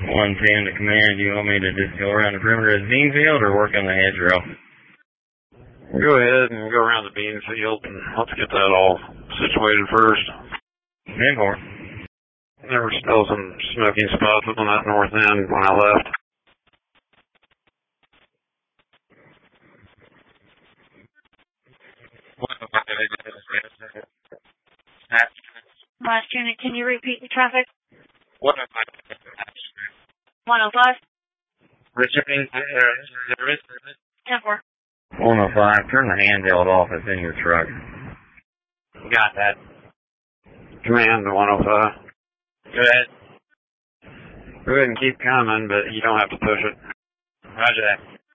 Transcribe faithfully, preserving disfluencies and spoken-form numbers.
one ten to command, do you want me to just go around the perimeter of the bean field or work on the hedgerow? Go ahead and go around the bean field and let's get that all situated first. ten four. There were still some smoking spots on that north end when I left. Last unit, can you repeat the traffic? What? one oh five. Returning ten four. one oh five, turn the handheld off. It's in your truck. Got that. Command to one oh five. Go ahead. Go ahead and keep coming, but you don't have to push it. Roger that.